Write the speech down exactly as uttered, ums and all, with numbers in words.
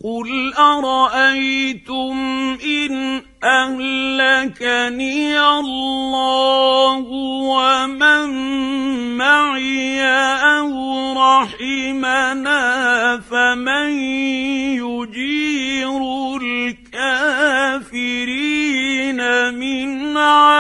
قل أرأيتم إن أهلكني الله ومن معي أو رحمنا فمن يجير الكافرين من عذاب